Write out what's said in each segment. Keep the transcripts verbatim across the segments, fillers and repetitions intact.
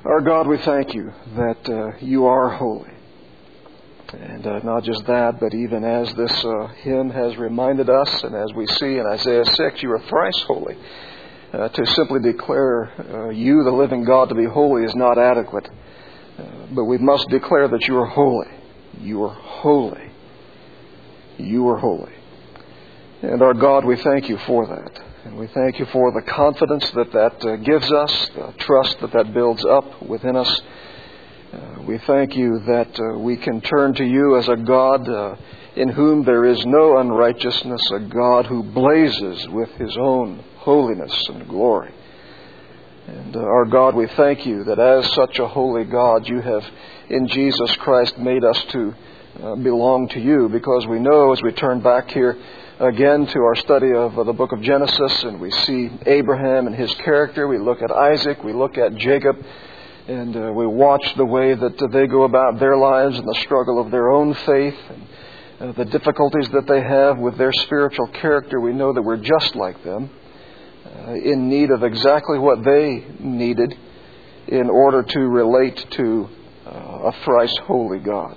Our God, we thank you that uh, you are holy. And uh, not just that, but even as this uh, hymn has reminded us, and as we see in Isaiah six, you are thrice holy. Uh, to simply declare uh, you, the living God, to be holy is not adequate. Uh, but we must declare that you are holy. You are holy. You are holy. And our God, we thank you for that. And we thank you for the confidence that that uh, gives us, the trust that that builds up within us. Uh, we thank you that uh, we can turn to you as a God uh, in whom there is no unrighteousness, a God who blazes with his own holiness and glory. And uh, our God, we thank you that as such a holy God, you have in Jesus Christ made us to uh, belong to you, because we know as we turn back here again to our study of uh, the book of Genesis, and we see Abraham and his character, we look at Isaac, we look at Jacob, and uh, we watch the way that uh, they go about their lives and the struggle of their own faith and uh, the difficulties that they have with their spiritual character. We know that we're just like them, uh, in need of exactly what they needed in order to relate to uh, a thrice holy God.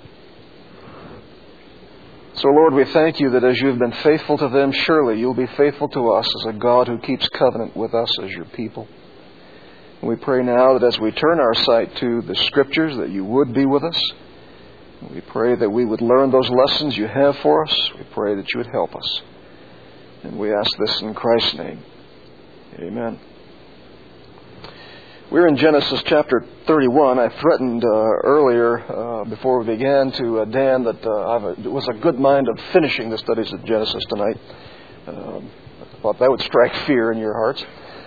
So, Lord, we thank you that as you've been faithful to them, surely you'll be faithful to us as a God who keeps covenant with us as your people. And we pray now that as we turn our sight to the Scriptures, that you would be with us. We pray that we would learn those lessons you have for us. We pray that you would help us. And we ask this in Christ's name. Amen. We're in Genesis chapter thirty-one. I threatened uh, earlier, uh, before we began, to uh, Dan that uh, I've a, it was a good mind of finishing the studies of Genesis tonight. Um, I thought that would strike fear in your hearts.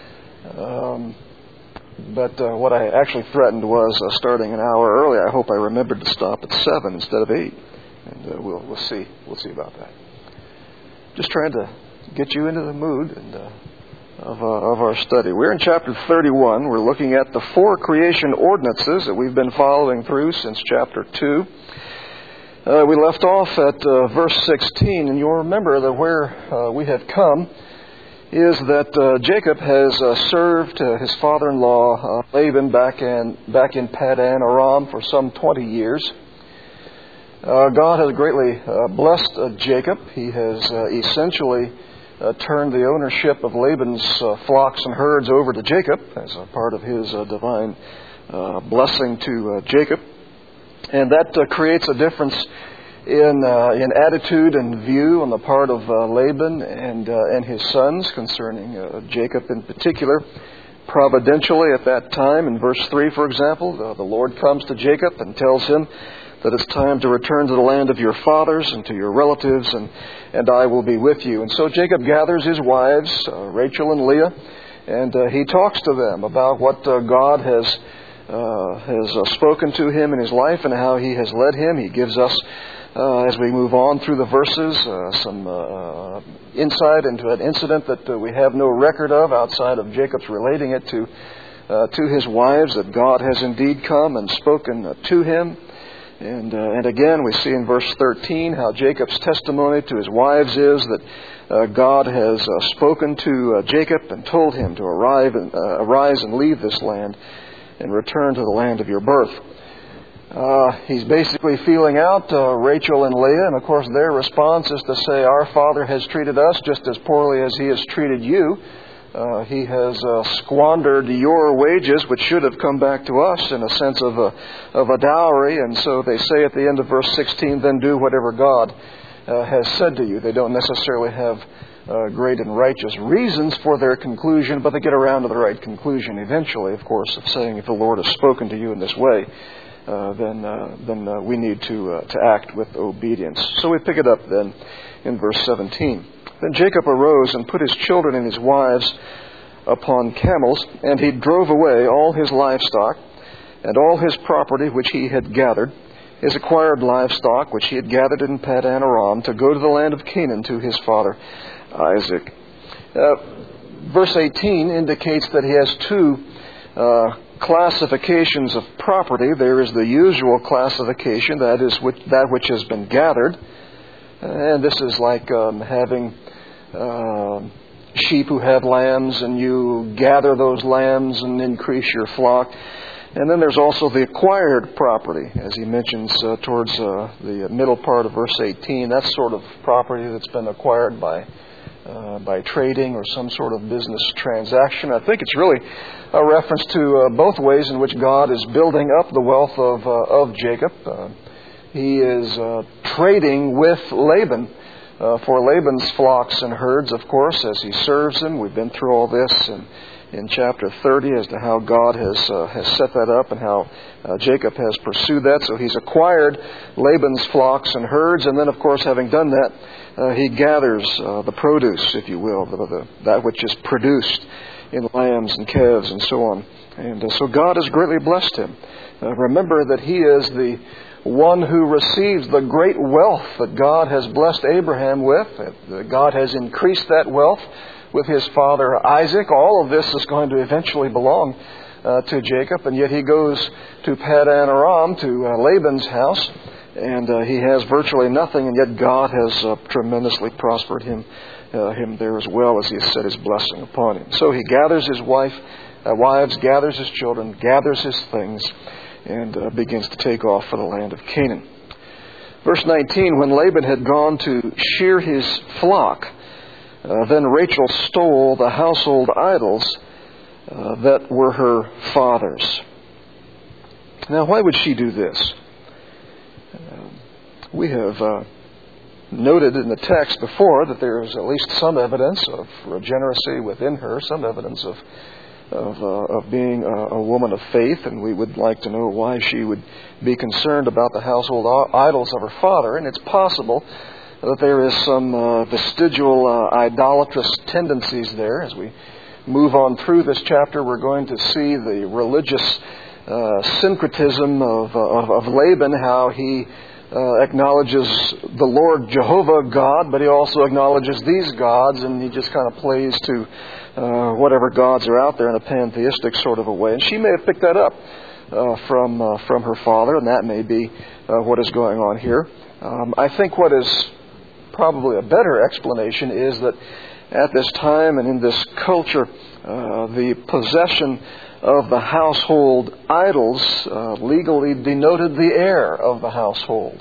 Um, but uh, what I actually threatened was uh, starting an hour early. I hope I remembered to stop at seven instead of eight, and uh, we'll we'll see we'll see about that. Just trying to get you into the mood and. Uh, Of, uh, of our study. We're in chapter thirty-one. We're looking at the four creation ordinances that we've been following through since chapter two. Uh, we left off at uh, verse sixteen, and you'll remember that where uh, we have come is that uh, Jacob has uh, served uh, his father-in-law uh, Laban back in, back in Padan Aram for some twenty years. Uh, God has greatly uh, blessed uh, Jacob. He has uh, essentially Uh, turned the ownership of Laban's uh, flocks and herds over to Jacob as a part of his uh, divine uh, blessing to uh, Jacob. And that uh, creates a difference in uh, in attitude and view on the part of uh, Laban and uh, and his sons concerning uh, Jacob in particular. Providentially at that time, in verse three, for example, the, the Lord comes to Jacob and tells him that it's time to return to the land of your fathers and to your relatives, and, and I will be with you. And so Jacob gathers his wives, uh, Rachel and Leah, and uh, he talks to them about what uh, God has uh, has uh, spoken to him in his life and how he has led him. He gives us, uh, as we move on through the verses, uh, some uh, insight into an incident that uh, we have no record of outside of Jacob's relating it to, uh, to his wives, that God has indeed come and spoken uh, to him. And uh, and again, we see in verse thirteen how Jacob's testimony to his wives is that uh, God has uh, spoken to uh, Jacob and told him to arrive and, uh, arise and leave this land and return to the land of your birth. Uh, he's basically feeling out uh, Rachel and Leah, and of course their response is to say, our father has treated us just as poorly as he has treated you. Uh, he has uh, squandered your wages, which should have come back to us in a sense of a, of a dowry. And so they say at the end of verse sixteen, then do whatever God uh, has said to you. They don't necessarily have uh, great and righteous reasons for their conclusion, but they get around to the right conclusion eventually, of course, of saying if the Lord has spoken to you in this way, uh, then uh, then uh, we need to uh, to act with obedience. So we pick it up then in verse seventeen. Then Jacob arose and put his children and his wives upon camels, and he drove away all his livestock and all his property which he had gathered, his acquired livestock which he had gathered in Padan Aram, to go to the land of Canaan to his father Isaac. Uh, verse eighteen indicates that he has two uh, classifications of property. There is the usual classification, that is which, that which has been gathered. And this is like um, having uh, sheep who have lambs, and you gather those lambs and increase your flock. And then there's also the acquired property, as he mentions uh, towards uh, the middle part of verse eighteen. That's sort of property that's been acquired by uh, by trading or some sort of business transaction. I think it's really a reference to uh, both ways in which God is building up the wealth of uh, of Jacob. Uh, he is uh, trading with Laban uh, for Laban's flocks and herds, of course, as he serves him. We've been through all this and. In chapter thirty, as to how God has uh, has set that up and how uh, Jacob has pursued that. So he's acquired Laban's flocks and herds, and then, of course, having done that, uh, he gathers uh, the produce, if you will, the, the, that which is produced in lambs and calves and so on. And uh, so God has greatly blessed him. Uh, remember that he is the one who receives the great wealth that God has blessed Abraham with. That God has increased that wealth with his father Isaac. All of this is going to eventually belong uh, to Jacob, and yet he goes to Padan Aram, to uh, Laban's house, and uh, he has virtually nothing, and yet God has uh, tremendously prospered him uh, him there as well, as he has set his blessing upon him. So he gathers his wife, uh, wives, gathers his children, gathers his things, and uh, begins to take off for the land of Canaan. Verse nineteen, when Laban had gone to shear his flock, Uh, then Rachel stole the household idols uh, that were her father's. Now, why would she do this? Uh, we have uh, noted in the text before that there is at least some evidence of regeneracy within her, some evidence of of, uh, of being a, a woman of faith, and we would like to know why she would be concerned about the household idols of her father. And it's possible that there is some uh, vestigial uh, idolatrous tendencies there. As we move on through this chapter, we're going to see the religious uh, syncretism of, uh, of, of Laban, how he uh, acknowledges the Lord Jehovah God, but he also acknowledges these gods, and he just kind of plays to uh, whatever gods are out there in a pantheistic sort of a way. And she may have picked that up uh, from uh, from her father, and that may be uh, what is going on here. Um, I think what is probably a better explanation is that at this time and in this culture, uh, the possession of the household idols uh, legally denoted the heir of the household.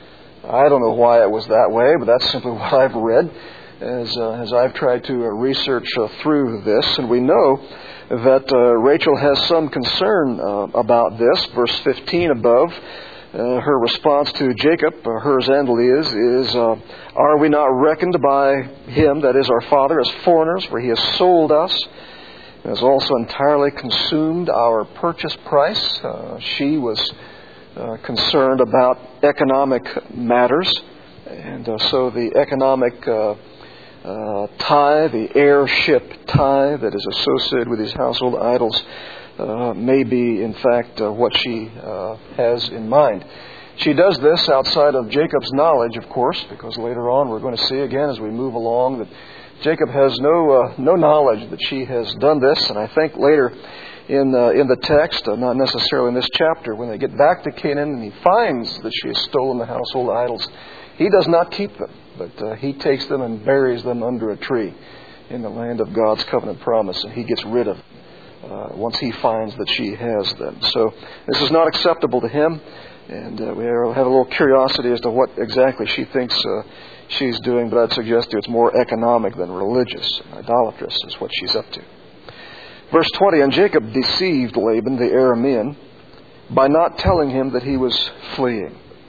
I don't know why it was that way, but that's simply what I've read as uh, as I've tried to uh, research uh, through this. And we know that uh, Rachel has some concern uh, about this. Verse fifteen above. Uh, her response to Jacob, uh, hers and Leah's, is, uh, are we not reckoned by him, that is our father, as foreigners, for he has sold us, and has also entirely consumed our purchase price? Uh, she was uh, concerned about economic matters, and uh, so the economic uh, uh, tie, the heirship tie that is associated with these household idols, Uh, may be, in fact, uh, what she uh, has in mind. She does this outside of Jacob's knowledge, of course, because later on we're going to see again as we move along that Jacob has no uh, no knowledge that she has done this. And I think later in uh, in the text, uh, not necessarily in this chapter, when they get back to Canaan and he finds that she has stolen the household idols, he does not keep them, but uh, he takes them and buries them under a tree in the land of God's covenant promise, and he gets rid of them Uh, once he finds that she has them. So this is not acceptable to him, and uh, we have a little curiosity as to what exactly she thinks uh, she's doing, but I'd suggest to you it's more economic than religious. Idolatrous is what she's up to. Verse twenty, and Jacob deceived Laban the Aramean by not telling him that he was fleeing.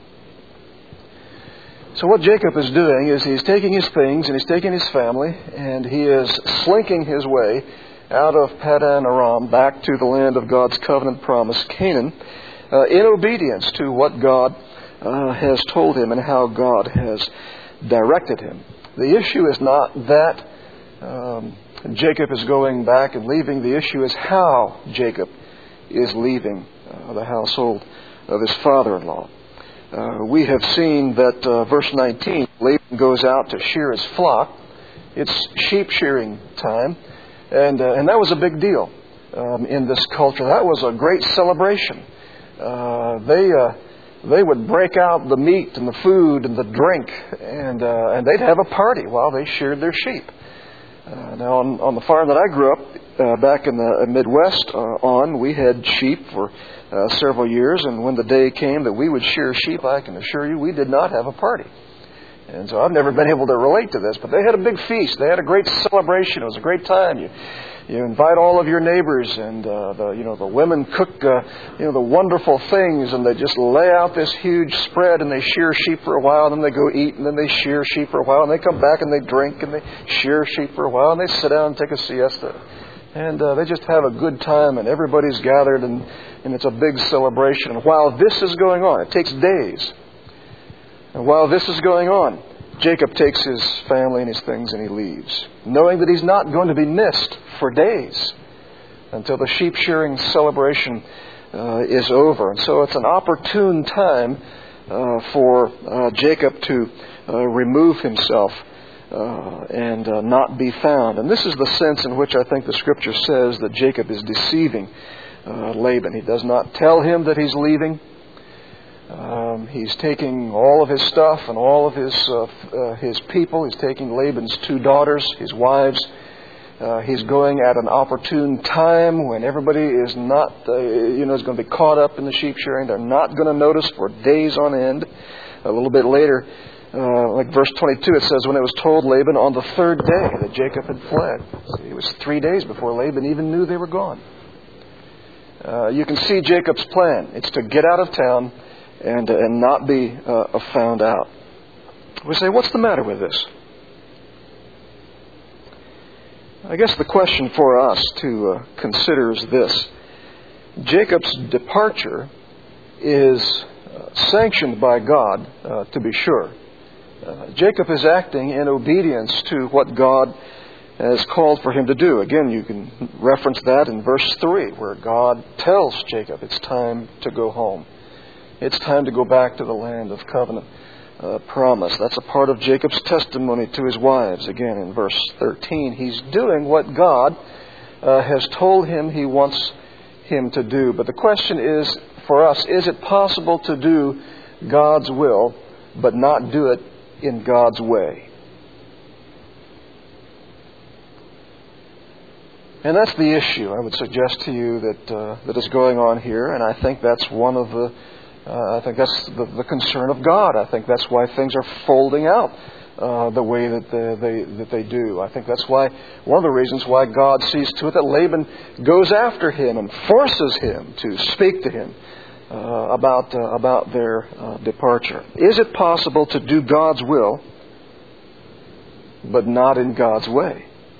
So what Jacob is doing is he's taking his things and he's taking his family, and he is slinking his way out of Padan Aram back to the land of God's covenant promise, Canaan, uh, in obedience to what God uh, has told him and how God has directed him. The issue is not that um, Jacob is going back and leaving. The issue is how Jacob is leaving uh, the household of his father-in-law. Uh, we have seen that uh, verse nineteen, Laban goes out to shear his flock. It's sheep shearing time. And uh, and that was a big deal um, in this culture. That was a great celebration. Uh, they uh, they would break out the meat and the food and the drink, and uh, and they'd have a party while they sheared their sheep. Uh, now, on, on the farm that I grew up uh, back in the Midwest uh, on, we had sheep for uh, several years, and when the day came that we would shear sheep, I can assure you, we did not have a party. And so I've never been able to relate to this, but they had a big feast. They had a great celebration. It was a great time. You, you invite all of your neighbors, and uh, the you know the women cook uh, you know the wonderful things, and they just lay out this huge spread, and they shear sheep for a while, and then they go eat, and then they shear sheep for a while, and they come back and they drink, and they shear sheep for a while, and they sit down and take a siesta, and uh, they just have a good time, and everybody's gathered, and and it's a big celebration. And while this is going on, it takes days. And while this is going on, Jacob takes his family and his things and he leaves, knowing that he's not going to be missed for days until the sheep shearing celebration uh, is over. And so it's an opportune time uh, for uh, Jacob to uh, remove himself uh, and uh, not be found. And this is the sense in which I think the Scripture says that Jacob is deceiving uh, Laban. He does not tell him that he's leaving. Um, he's taking all of his stuff and all of his uh, uh, his people. He's taking Laban's two daughters, his wives. Uh, he's going at an opportune time when everybody is not, uh, you know, is going to be caught up in the sheep shearing. They're not going to notice for days on end. A little bit later, uh, like verse twenty-two, it says, when it was told Laban on the third day that Jacob had fled. See, it was three days before Laban even knew they were gone. Uh, you can see Jacob's plan. It's to get out of town and and not be uh, found out. We say, what's the matter with this? I guess the question for us to uh, consider is this. Jacob's departure is uh, sanctioned by God, uh, to be sure. Uh, Jacob is acting in obedience to what God has called for him to do. Again, you can reference that in verse three, where God tells Jacob it's time to go home. It's time to go back to the land of covenant uh, promise. That's a part of Jacob's testimony to his wives. Again, in verse thirteen, he's doing what God uh, has told him he wants him to do. But the question is, for us, is it possible to do God's will, but not do it in God's way? And that's the issue, I would suggest to you, that uh, that is going on here. And I think that's one of the Uh, I think that's the, the concern of God. I think that's why things are folding out uh, the way that they, they that they do. I think that's why one of the reasons why God sees to it that Laban goes after him and forces him to speak to him uh, about uh, about their uh, departure. Is it possible to do God's will, but not in God's way?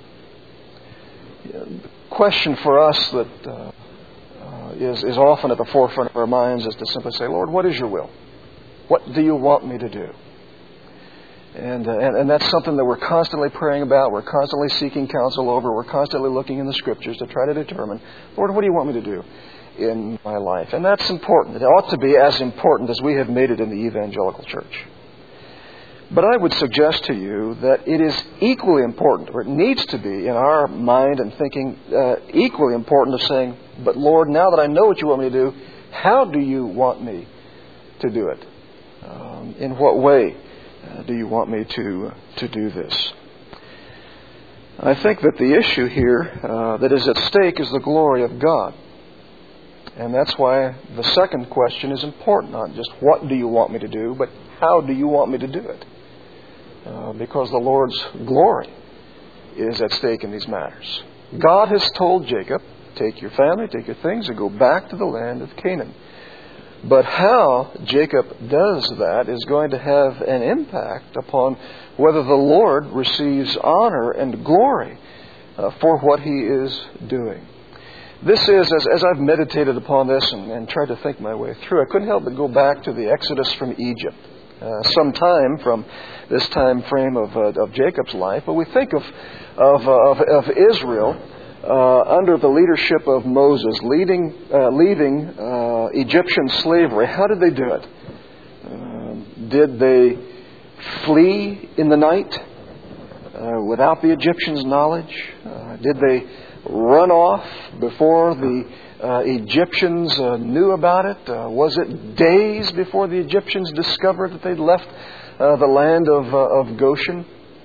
The question for us that Uh, Is, is often at the forefront of our minds is to simply say, Lord, what is your will? What do you want me to do? And, uh, and and that's something that we're constantly praying about. We're constantly seeking counsel over. We're constantly looking in the Scriptures to try to determine, Lord, what do you want me to do in my life? And that's important. It ought to be as important as we have made it in the evangelical church. But I would suggest to you that it is equally important, or it needs to be in our mind and thinking, uh, equally important of saying, but Lord, now that I know what you want me to do, how do you want me to do it? Um, in what way uh, do you want me to uh, to do this? I think that the issue here uh, that is at stake is the glory of God. And that's why the second question is important. Not just what do you want me to do, but how do you want me to do it? Uh, because the Lord's glory is at stake in these matters. God has told Jacob, take your family, take your things, and go back to the land of Canaan. But how Jacob does that is going to have an impact upon whether the Lord receives honor and glory uh, for what he is doing. This is, as, as I've meditated upon this and, and tried to think my way through, I couldn't help but go back to the Exodus from Egypt. Uh, some time from this time frame of, uh, of Jacob's life, but we think of of, uh, of, of Israel uh, under the leadership of Moses, leading, uh, leaving uh, Egyptian slavery. How did they do it? Uh, did they flee in the night uh, without the Egyptians' knowledge? Uh, did they run off before the Uh, Egyptians uh, knew about it? Uh, was it days before the Egyptians discovered that they'd left uh, the land of, uh, of Goshen?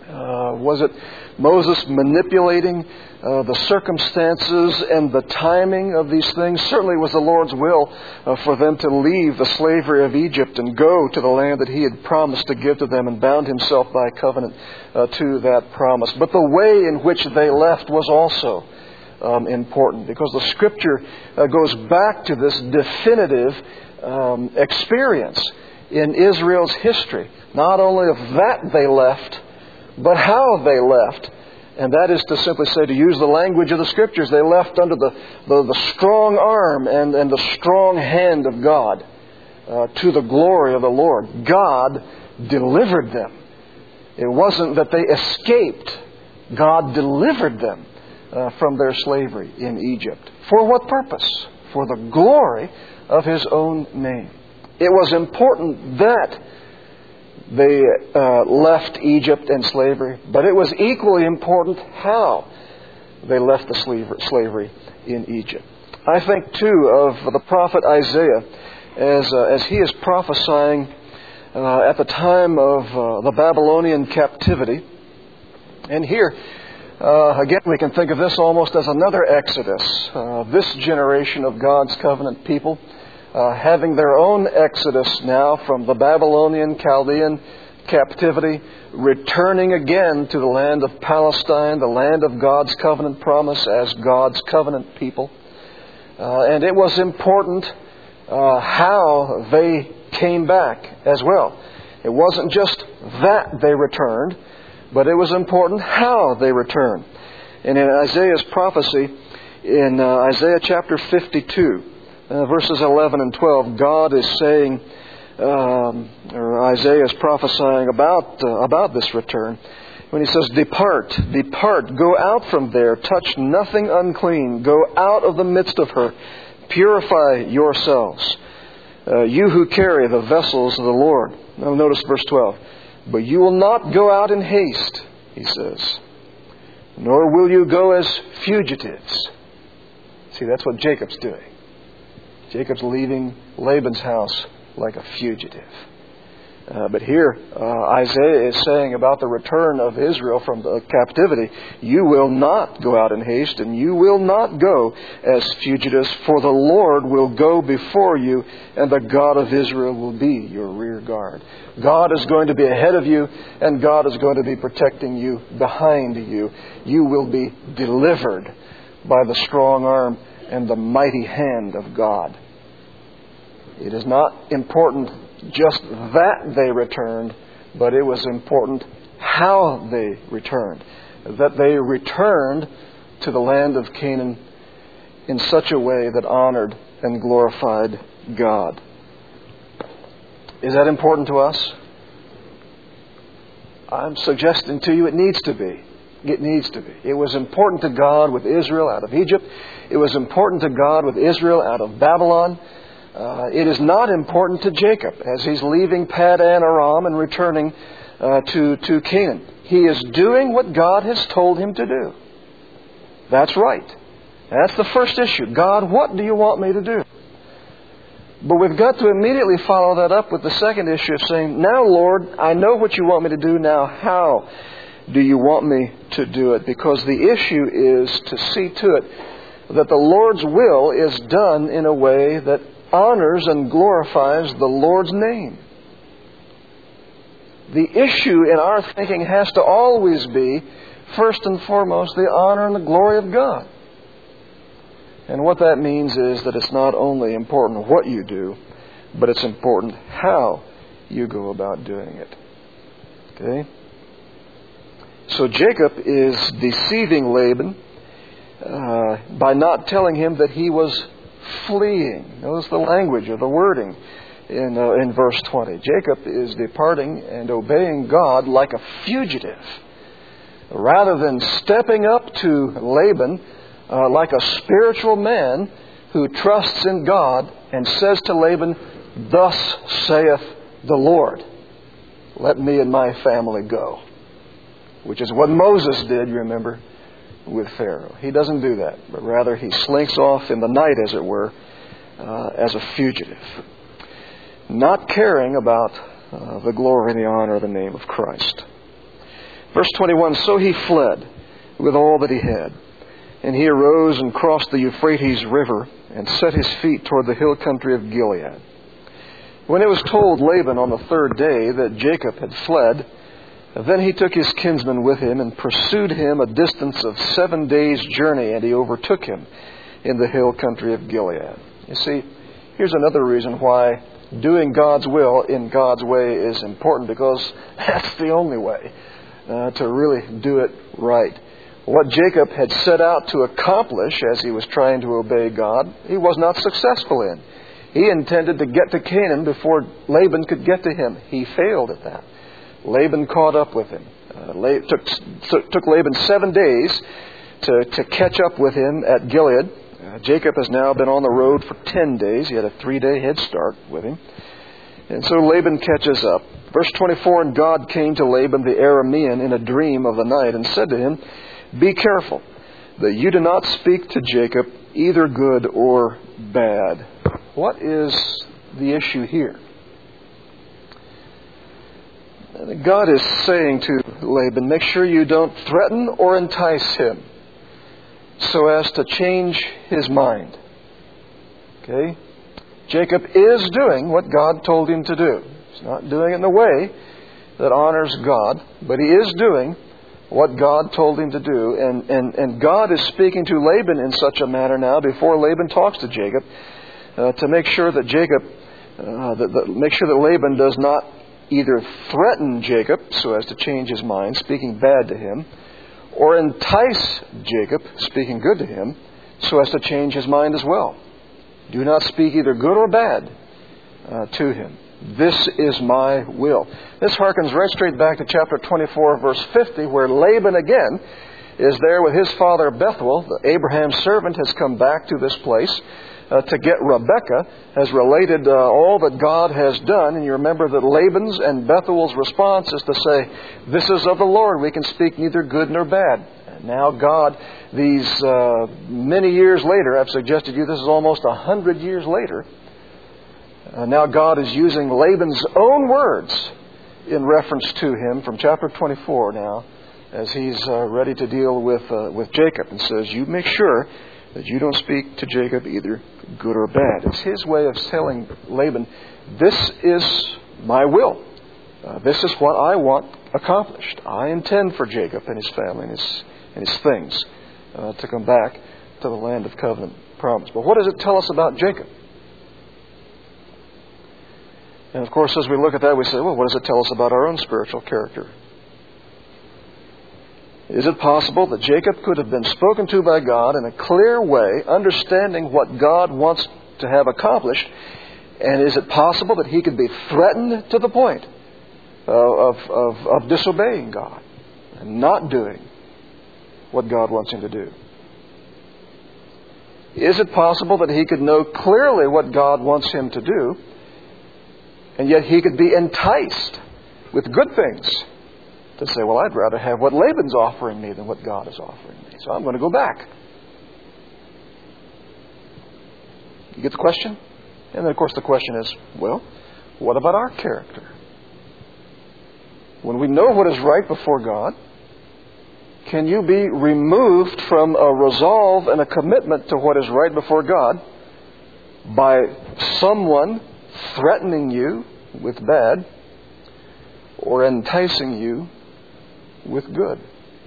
Uh, was it Moses manipulating uh, the circumstances and the timing of these things? Certainly it was the Lord's will uh, for them to leave the slavery of Egypt and go to the land that He had promised to give to them and bound Himself by covenant uh, to that promise. But the way in which they left was also um, important, because the Scripture uh, goes back to this definitive um, experience in Israel's history. Not only of that they left, but how they left. And that is to simply say, to use the language of the Scriptures, they left under the, the, the strong arm and, and the strong hand of God uh, to the glory of the Lord. God delivered them. It wasn't that they escaped. God delivered them uh, from their slavery in Egypt. For what purpose? For the glory of His own name. It was important that they uh, left Egypt and slavery, but it was equally important how they left the slavery in Egypt. I think, too, of the prophet Isaiah as uh, as he is prophesying uh, at the time of uh, the Babylonian captivity. And here, uh, again, we can think of this almost as another Exodus. Uh, this generation of God's covenant people Uh, having their own exodus now from the Babylonian, Chaldean captivity, returning again to the land of Palestine, the land of God's covenant promise as God's covenant people. Uh, and it was important uh, how they came back as well. It wasn't just that they returned, but it was important how they returned. And in Isaiah's prophecy, in uh, Isaiah chapter fifty-two, Uh, verses eleven and twelve, God is saying, um, or Isaiah is prophesying about uh, about this return, when he says, "Depart, depart, go out from there, touch nothing unclean, go out of the midst of her, purify yourselves, uh, you who carry the vessels of the Lord." Now notice verse twelve, "But you will not go out in haste," he says, "nor will you go as fugitives." See, that's what Jacob's doing. Jacob's leaving Laban's house like a fugitive. Uh, but here, uh, Isaiah is saying about the return of Israel from the captivity, "You will not go out in haste, and you will not go as fugitives, for the Lord will go before you, and the God of Israel will be your rear guard." God is going to be ahead of you, and God is going to be protecting you behind you. You will be delivered by the strong arm and the mighty hand of God. It is not important just that they returned, but it was important how they returned. That they returned to the land of Canaan in such a way that honored and glorified God. Is that important to us? I'm suggesting to you it needs to be. It needs to be. It was important to God with Israel out of Egypt. It was important to God with Israel out of Babylon. Uh, it is not important to Jacob as he's leaving Padan Aram and returning uh, to, to Canaan. He is doing what God has told him to do. That's right. That's the first issue. God, what do you want me to do? But we've got to immediately follow that up with the second issue of saying, "Now, Lord, I know what you want me to do. Now, how do you want me to do it?" Because the issue is to see to it that the Lord's will is done in a way that honors and glorifies the Lord's name. The issue in our thinking has to always be, first and foremost, the honor and the glory of God. And what that means is that it's not only important what you do, but it's important how you go about doing it. Okay? So Jacob is deceiving Laban uh, by not telling him that he was fleeing. Notice the language or the wording in uh, in verse twenty. Jacob is departing and obeying God like a fugitive, rather than stepping up to Laban uh, like a spiritual man who trusts in God and says to Laban, "Thus saith the Lord, let me and my family go." Which is what Moses did, you remember, with Pharaoh. He doesn't do that, but rather he slinks off in the night, as it were, uh, as a fugitive, not caring about uh, the glory and the honor of the name of Christ. Verse twenty-one, so he fled with all that he had. And he arose and crossed the Euphrates River and set his feet toward the hill country of Gilead. When it was told Laban on the third day that Jacob had fled, then he took his kinsman with him and pursued him a distance of seven days' journey, and he overtook him in the hill country of Gilead. You see, here's another reason why doing God's will in God's way is important, because that's the only way uh, to really do it right. What Jacob had set out to accomplish as he was trying to obey God, he was not successful in. He intended to get to Canaan before Laban could get to him. He failed at that. Laban caught up with him. Uh, La- took, took Laban seven days to, to catch up with him at Gilead. Uh, Jacob has now been on the road for ten days. He had a three-day head start with him. And so Laban catches up. Verse twenty-four, and God came to Laban the Aramean in a dream of the night and said to him, be careful that you do not speak to Jacob either good or bad. What is the issue here? God is saying to Laban, make sure you don't threaten or entice him so as to change his mind. Okay? Jacob is doing what God told him to do. He's not doing it in a way that honors God, but he is doing what God told him to do. And, and, and God is speaking to Laban in such a manner now before Laban talks to Jacob uh, to make sure that Jacob, uh, that, that, make sure that Laban does not either threaten Jacob so as to change his mind, speaking bad to him, or entice Jacob, speaking good to him, so as to change his mind as well. Do not speak either good or bad uh, to him. This is my will. This harkens right straight back to chapter twenty-four, verse fifty, where Laban again is there with his father Bethuel. Abraham's servant has come back to this place uh, to get Rebekah, has related uh, all that God has done. And you remember that Laban's and Bethuel's response is to say, this is of the Lord. We can speak neither good nor bad. And now God, these uh, many years later, I've suggested to you this is almost a hundred years later, Uh, now God is using Laban's own words in reference to him from chapter twenty-four now, as he's uh, ready to deal with uh, with Jacob, and says, you make sure that you don't speak to Jacob either good or bad. It's his way of telling Laban, this is my will. Uh, this is what I want accomplished. I intend for Jacob and his family and his, and his things uh, to come back to the land of covenant promise. But what does it tell us about Jacob? And of course, as we look at that, we say, well, what does it tell us about our own spiritual character? Is it possible that Jacob could have been spoken to by God in a clear way, understanding what God wants to have accomplished? And is it possible that he could be threatened to the point of, of, of disobeying God and not doing what God wants him to do? Is it possible that he could know clearly what God wants him to do, and yet he could be enticed with good things to say, well, I'd rather have what Laban's offering me than what God is offering me, so I'm going to go back. You get the question? And then, of course, the question is, well, what about our character? When we know what is right before God, can you be removed from a resolve and a commitment to what is right before God by someone threatening you with bad or enticing you with good?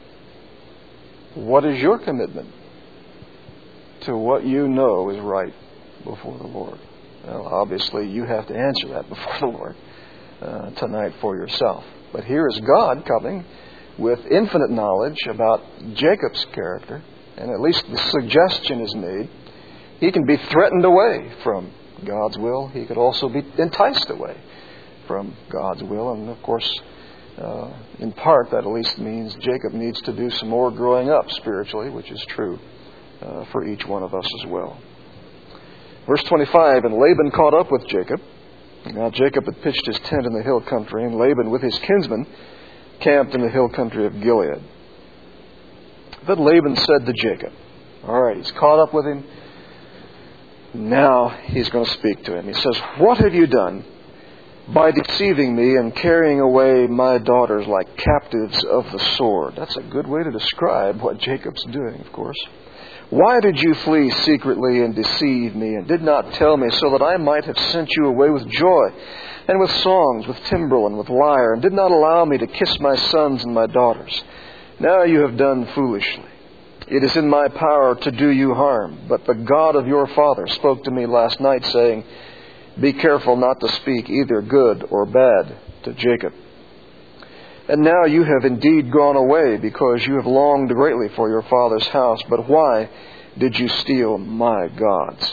What is your commitment to what you know is right before the Lord? Well, obviously you have to answer that before the Lord uh, tonight for yourself. But here is God coming with infinite knowledge about Jacob's character, and at least the suggestion is made. He can be threatened away from God's will. He could also be enticed away from God's will. And of course, uh, in part, that at least means Jacob needs to do some more growing up spiritually, which is true uh, for each one of us as well. Verse twenty-five, and Laban caught up with Jacob. Now Jacob had pitched his tent in the hill country, and Laban with his kinsmen camped in the hill country of Gilead. Then Laban said to Jacob, all right, he's caught up with him. Now he's going to speak to him. He says, what have you done by deceiving me and carrying away my daughters like captives of the sword. That's a good way to describe what Jacob's doing, of course. Why did you flee secretly and deceive me, and did not tell me, so that I might have sent you away with joy, and with songs, with timbrel, and with lyre, and did not allow me to kiss my sons and my daughters? Now you have done foolishly. It is in my power to do you harm, but the God of your father spoke to me last night, saying, be careful not to speak either good or bad to Jacob. And now you have indeed gone away, because you have longed greatly for your father's house. But why did you steal my gods?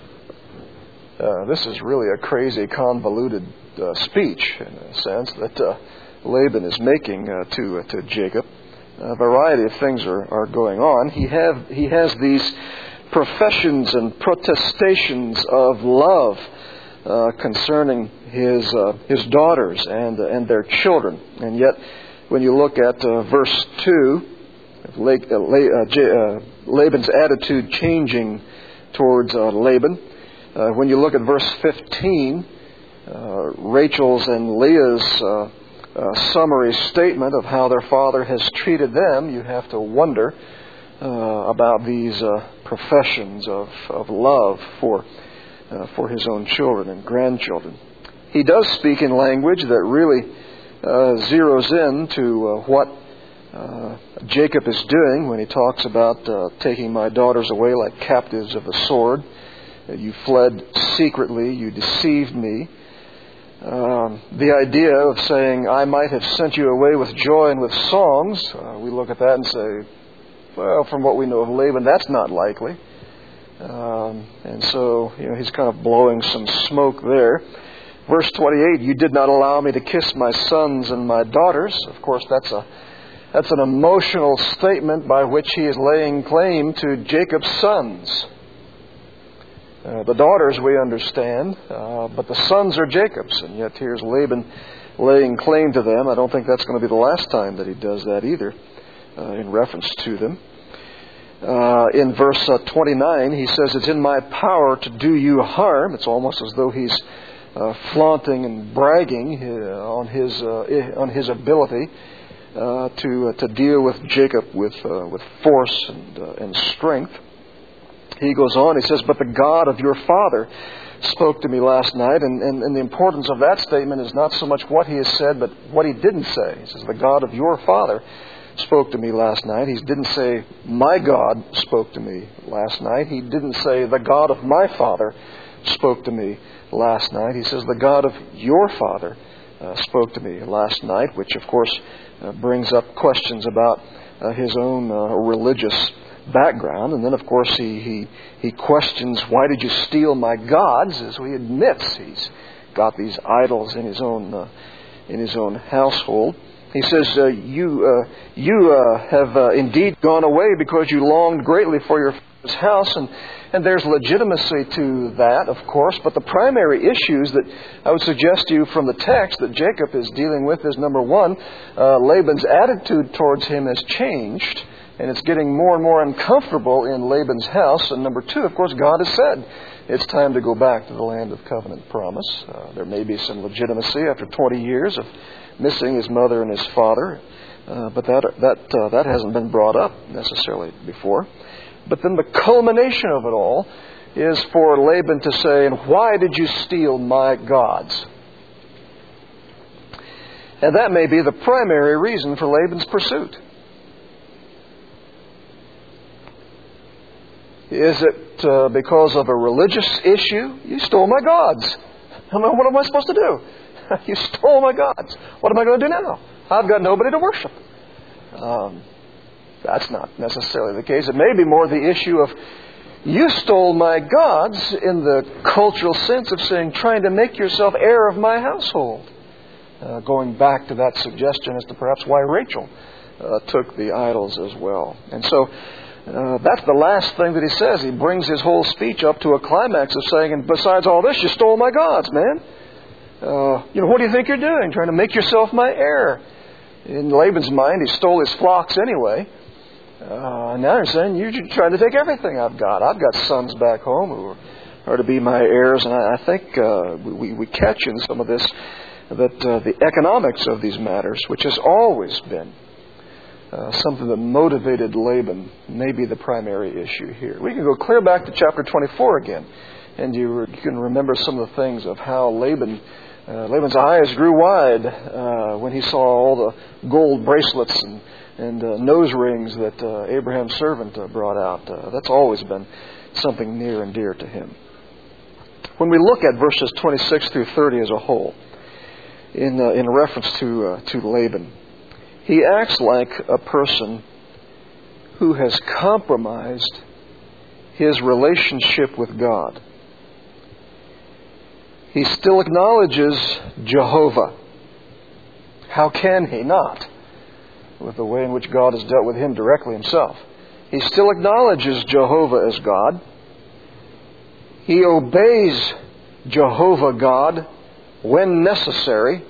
Uh, this is really a crazy, convoluted uh, speech, in a sense, that uh, Laban is making uh, to uh, to Jacob. A variety of things are, are going on. He have he has these professions and protestations of love Uh, concerning his uh, his daughters and uh, and their children, and yet when you look at uh, verse two, La- uh, La- uh, J- uh, Laban's attitude changing towards uh, Laban. Uh, when you look at verse fifteen, uh, Rachel's and Leah's uh, uh, summary statement of how their father has treated them, you have to wonder uh, about these uh, professions of of love for. Uh, for his own children and grandchildren. He does speak in language that really uh, zeroes in to uh, what uh, Jacob is doing when he talks about uh, taking my daughters away like captives of the sword. Uh, you fled secretly, you deceived me. Uh, the idea of saying, I might have sent you away with joy and with songs, uh, we look at that and say, well, from what we know of Laban, that's not likely. Um, and so, you know, he's kind of blowing some smoke there. Verse twenty-eight, you did not allow me to kiss my sons and my daughters. Of course, that's a that's an emotional statement by which he is laying claim to Jacob's sons. Uh, the daughters we understand, uh, but the sons are Jacob's, and yet here's Laban laying claim to them. I don't think that's going to be the last time that he does that either, uh, in reference to them. Uh, in verse uh, twenty-nine, he says, it's in my power to do you harm. It's almost as though he's uh, flaunting and bragging uh, on his uh, on his ability uh, to uh, to deal with Jacob with uh, with force and uh, and strength. He goes on. He says, but the God of your father spoke to me last night, and, and, and the importance of that statement is not so much what he has said, but what he didn't say. He says, the God of your father spoke to me last night. He didn't say, my God spoke to me last night. He didn't say, the God of my father spoke to me last night. He says, the God of your father uh, spoke to me last night, which, of course, uh, brings up questions about uh, his own uh, religious background. And then, of course, he, he, he questions, why did you steal my gods? As he admits, he's got these idols in his own, uh, in his own household. He says, uh, you uh, you uh, have uh, indeed gone away because you longed greatly for your father's house. And, and there's legitimacy to that, of course. But the primary issues that I would suggest to you from the text that Jacob is dealing with is, number one, uh, Laban's attitude towards him has changed. And it's getting more and more uncomfortable in Laban's house. And number two, of course, God has said it's time to go back to the land of covenant promise. Uh, there may be some legitimacy after twenty years of missing his mother and his father, uh, but that that uh, that hasn't been brought up necessarily before. But then the culmination of it all is for Laban to say, and why did you steal my gods? And that may be the primary reason for Laban's pursuit. Is it uh, because of a religious issue? You stole my gods. I mean, what am I supposed to do? You stole my gods. What am I going to do now? I've got nobody to worship. Um, that's not necessarily the case. It may be more the issue of you stole my gods in the cultural sense of saying, trying to make yourself heir of my household. Uh, going back to that suggestion as to perhaps why Rachel uh, took the idols as well. And so uh, that's the last thing that he says. He brings his whole speech up to a climax of saying, and besides all this, you stole my gods, man. Uh, you know, what do you think you're doing? Trying to make yourself my heir. In Laban's mind, he stole his flocks anyway. Uh, now you're saying you're trying to take everything I've got. I've got sons back home who are are to be my heirs. And I, I think uh, we, we catch in some of this that uh, the economics of these matters, which has always been uh, something that motivated Laban, may be the primary issue here. We can go clear back to chapter twenty-four again, and you, re- you can remember some of the things of how Laban, uh, Laban's eyes grew wide uh, when he saw all the gold bracelets and and uh, nose rings that uh, Abraham's servant uh, brought out. Uh, that's always been something near and dear to him. When we look at verses twenty-six through thirty as a whole, in uh, in reference to uh, to Laban, he acts like a person who has compromised his relationship with God. He still acknowledges Jehovah. How can he not? With the way in which God has dealt with him directly himself. He still acknowledges Jehovah as God. He obeys Jehovah God when necessary,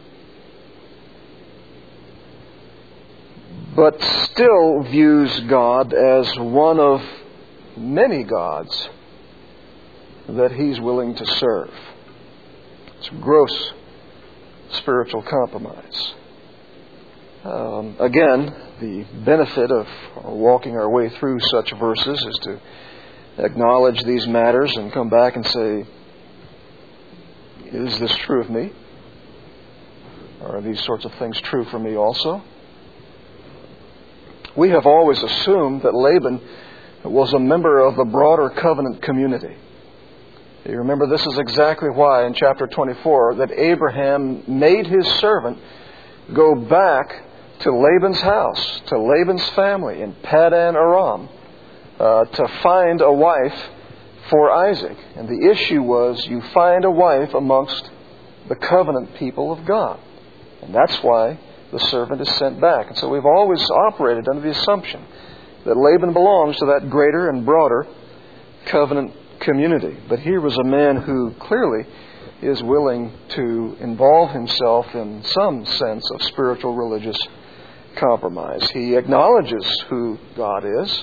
but still views God as one of many gods that he's willing to serve. It's gross spiritual compromise. Um, again, the benefit of walking our way through such verses is to acknowledge these matters and come back and say, is this true of me? Are these sorts of things true for me also? We have always assumed that Laban was a member of the broader covenant community. You remember, this is exactly why in chapter twenty-four that Abraham made his servant go back to Laban's house, to Laban's family in Padan Aram, uh, to find a wife for Isaac. And the issue was, you find a wife amongst the covenant people of God. And that's why the servant is sent back. And so we've always operated under the assumption that Laban belongs to that greater and broader covenant community. But here was a man who clearly is willing to involve himself in some sense of spiritual religious compromise. He acknowledges who God is.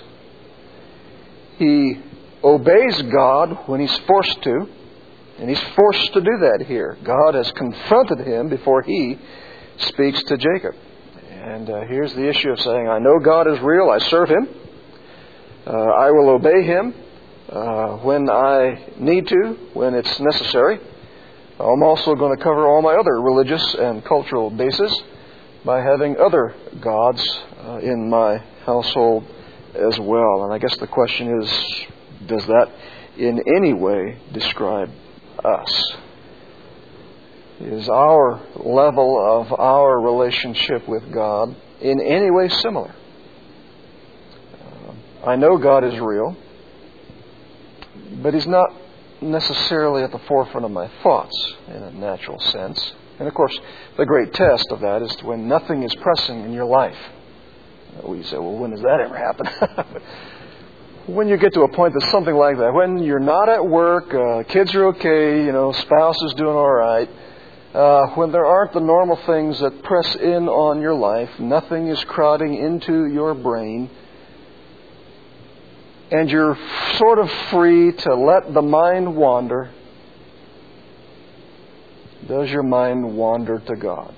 He obeys God when he's forced to, and he's forced to do that here. God has confronted him before he speaks to Jacob. And uh, here's the issue of saying, I know God is real, I serve him, uh, I will obey him uh, when I need to, when it's necessary. I'm also going to cover all my other religious and cultural bases by having other gods uh, in my household as well. And I guess the question is, does that in any way describe us? Is our level of our relationship with God in any way similar? Uh, I know God is real, but He's not necessarily at the forefront of my thoughts in a natural sense. And of course, the great test of that is when nothing is pressing in your life. We say, well, when does that ever happen? When you get to a point that's something like that, when you're not at work, uh, kids are okay, you know, spouse is doing all right, uh, when there aren't the normal things that press in on your life, nothing is crowding into your brain, and you're sort of free to let the mind wander, does your mind wander to God?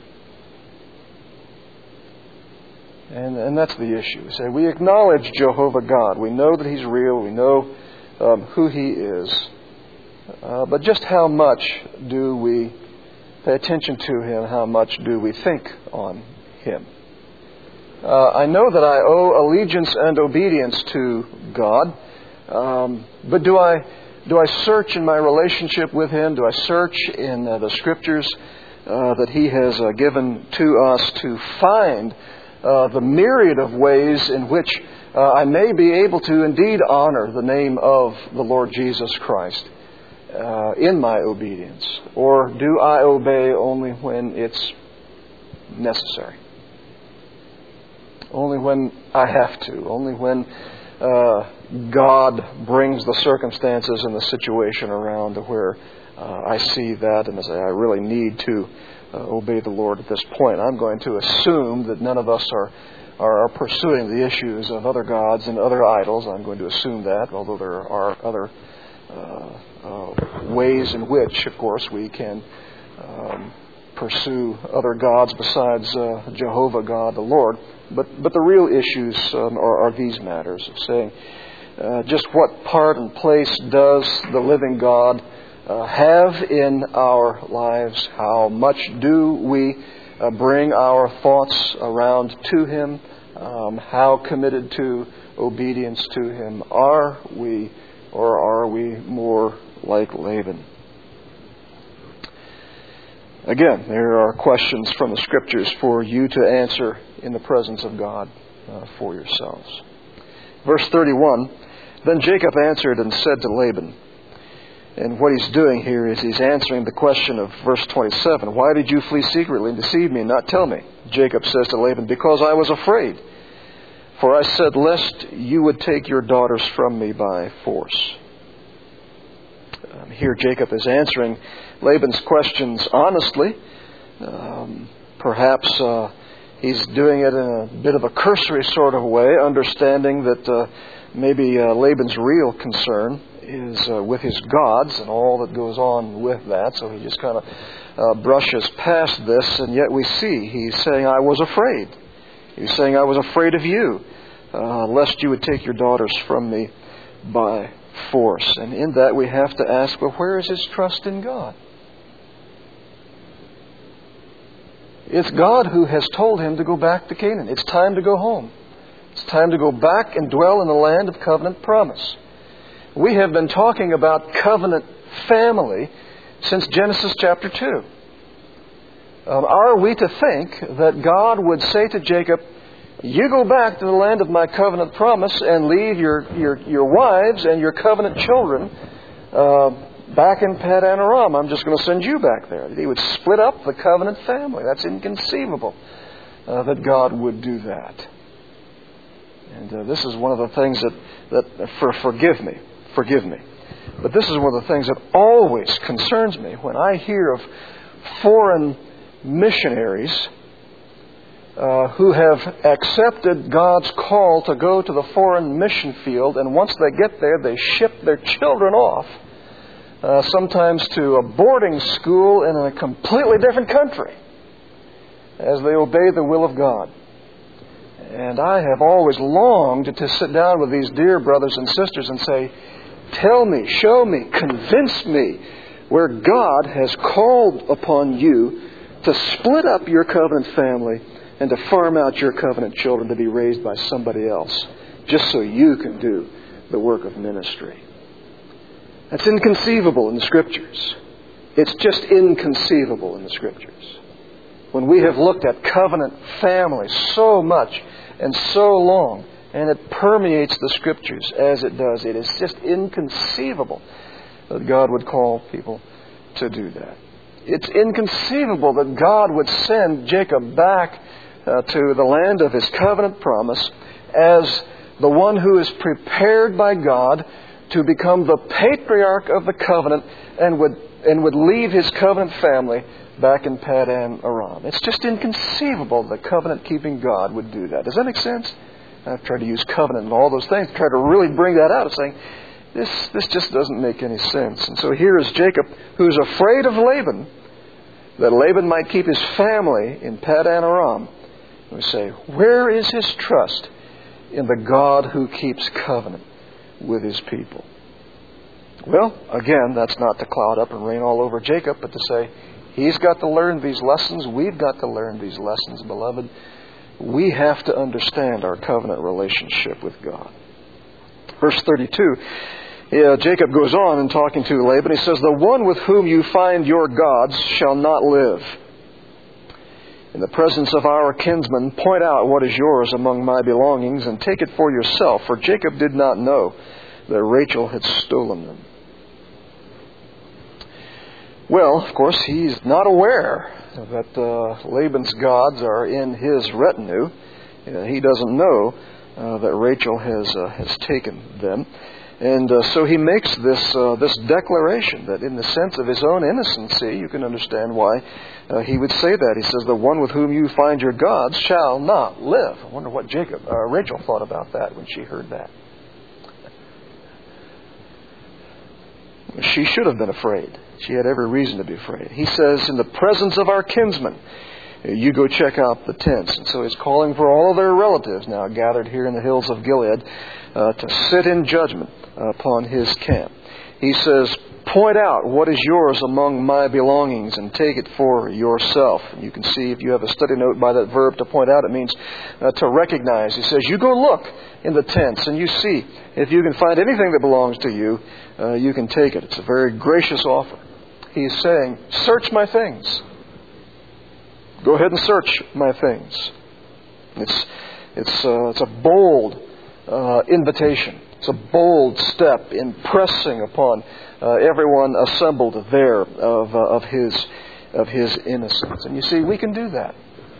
And, and that's the issue. So we acknowledge Jehovah God. We know that He's real. We know um, who He is. Uh, but just how much do we pay attention to Him? How much do we think on Him? Uh, I know that I owe allegiance and obedience to God. Um, but do I do I search in my relationship with Him? Do I search in uh, the Scriptures uh, that He has uh, given to us to find Uh, the myriad of ways in which uh, I may be able to indeed honor the name of the Lord Jesus Christ uh, in my obedience? Or do I obey only when it's necessary? Only when I have to? Only when uh, God brings the circumstances and the situation around to where uh, I see that and I say, I really need to Uh, obey the Lord at this point? I'm going to assume that none of us are, are pursuing the issues of other gods and other idols. I'm going to assume that, although there are other uh, uh, ways in which, of course, we can um, pursue other gods besides uh, Jehovah God, the Lord. But but the real issues um, are, are these matters of saying uh, just what part and place does the living God uh, have in our lives? How much do we uh, bring our thoughts around to Him? Um, how committed to obedience to Him are we, or are we more like Laban? Again, there are questions from the Scriptures for you to answer in the presence of God uh, for yourselves. Verse thirty-one, then Jacob answered and said to Laban, and what he's doing here is he's answering the question of verse twenty-seven, why did you flee secretly and deceive me and not tell me? Jacob says to Laban, because I was afraid, for I said, lest you would take your daughters from me by force. Um, here Jacob is answering Laban's questions honestly. Um, perhaps uh, he's doing it in a bit of a cursory sort of way, understanding that uh, maybe uh, Laban's real concern is uh, with his gods and all that goes on with that. So he just kind of uh, brushes past this, and yet we see he's saying, I was afraid. He's saying, I was afraid of you, uh, lest you would take your daughters from me by force. And in that we have to ask, well, where is his trust in God? It's God who has told him to go back to Canaan. It's time to go home. It's time to go back and dwell in the land of covenant promise. We have been talking about covenant family since Genesis chapter two. Um, are we to think that God would say to Jacob, you go back to the land of my covenant promise and leave your, your, your wives and your covenant children uh, back in Padan Aram. I'm just going to send you back there. He would split up the covenant family. That's inconceivable uh, that God would do that. And uh, this is one of the things that, that for, forgive me, forgive me. But this is one of the things that always concerns me when I hear of foreign missionaries uh, who have accepted God's call to go to the foreign mission field, and once they get there, they ship their children off, uh, sometimes to a boarding school in a completely different country, as they obey the will of God. And I have always longed to sit down with these dear brothers and sisters and say, tell me, show me, convince me where God has called upon you to split up your covenant family and to farm out your covenant children to be raised by somebody else, just so you can do the work of ministry. That's inconceivable in the Scriptures. It's just inconceivable in the Scriptures. When we have looked at covenant family so much and so long, and it permeates the Scriptures as it does, it is just inconceivable that God would call people to do that. It's inconceivable that God would send Jacob back uh, to the land of his covenant promise as the one who is prepared by God to become the patriarch of the covenant and would and would leave his covenant family back in Padan Aram. It's just inconceivable that covenant-keeping God would do that. Does that make sense? I've tried to use covenant and all those things, try to really bring that out of saying, this, this just doesn't make any sense. And so here is Jacob, who's afraid of Laban, that Laban might keep his family in Padan Aram. We say, where is his trust in the God who keeps covenant with his people? Well, again, that's not to cloud up and rain all over Jacob, but to say, he's got to learn these lessons. We've got to learn these lessons, beloved. We have to understand our covenant relationship with God. Verse thirty-two, yeah, Jacob goes on in talking to Laban. He says, the one with whom you find your gods shall not live. In the presence of our kinsmen, point out what is yours among my belongings and take it for yourself. For Jacob did not know that Rachel had stolen them. Well, of course, he's not aware that uh, Laban's gods are in his retinue. Uh, he doesn't know uh, that Rachel has uh, has taken them. And uh, so he makes this uh, this declaration that in the sense of his own innocency, you can understand why uh, he would say that. He says, the one with whom you find your gods shall not live. I wonder what Jacob, uh, Rachel thought about that when she heard that. She should have been afraid. She had every reason to be afraid. He says, in the presence of our kinsmen, you go check out the tents. And so he's calling for all of their relatives now gathered here in the hills of Gilead uh, to sit in judgment upon his camp. He says, point out what is yours among my belongings and take it for yourself. And you can see if you have a study note by that verb to point out, it means uh, to recognize. He says, you go look in the tents and you see if you can find anything that belongs to you, uh, you can take it. It's a very gracious offer. He's saying, search my things. Go ahead and search my things. It's it's uh, it's a bold uh, invitation. It's a bold step in pressing upon uh, everyone assembled there of uh, of his of his innocence. And you see, we can do that.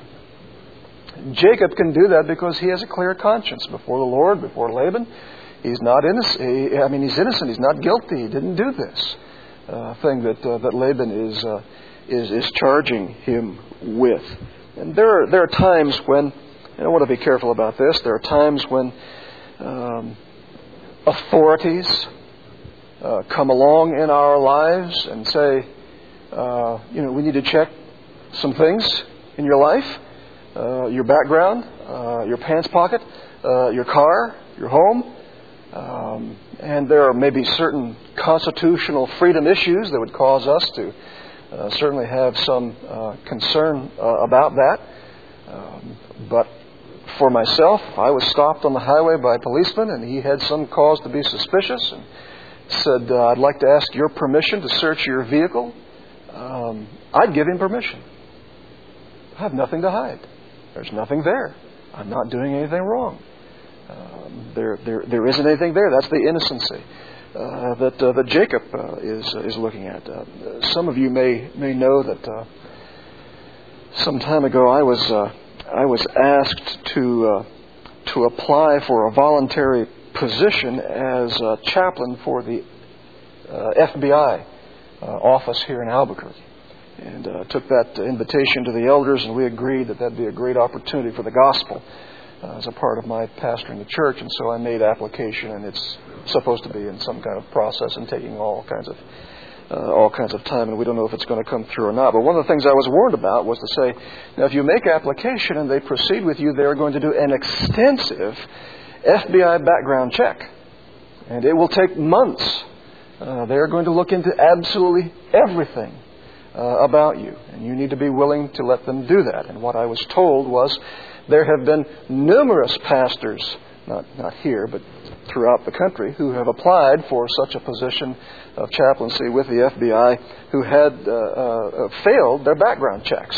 Jacob can do that because he has a clear conscience before the Lord, before Laban. He's not innocent. He, I mean, he's innocent. He's not guilty. He didn't do this uh, thing that uh, that Laban is. Uh, Is, is charging him with. And there are, there are times when, and I want to be careful about this, there are times when um, authorities uh, come along in our lives and say, uh, you know, we need to check some things in your life, uh, your background, uh, your pants pocket, uh, your car, your home. Um, and there are maybe certain constitutional freedom issues that would cause us to Uh, certainly have some uh, concern uh, about that. Um, but for myself, I was stopped on the highway by a policeman and he had some cause to be suspicious and said, uh, I'd like to ask your permission to search your vehicle. Um, I'd give him permission. I have nothing to hide. There's nothing there. I'm not doing anything wrong. Um, there, there, there isn't anything there. That's the innocency Uh, that uh, that Jacob uh, is uh, is looking at. Uh, some of you may may know that uh, some time ago I was uh, I was asked to uh, to apply for a voluntary position as a chaplain for the uh, F B I uh, office here in Albuquerque, and uh, took that invitation to the elders, and we agreed that that'd be a great opportunity for the gospel uh, as a part of my pastoring the church, and so I made application, and it's supposed to be in some kind of process and taking all kinds of uh, all kinds of time, and we don't know if it's going to come through or not. But one of the things I was warned about was to say, now if you make application and they proceed with you, they're going to do an extensive F B I background check, and it will take months. Uh, they're going to look into absolutely everything uh, about you, and you need to be willing to let them do that. And what I was told was there have been numerous pastors, not not here, but throughout the country, who have applied for such a position of chaplaincy with the F B I, who had uh, uh, failed their background checks.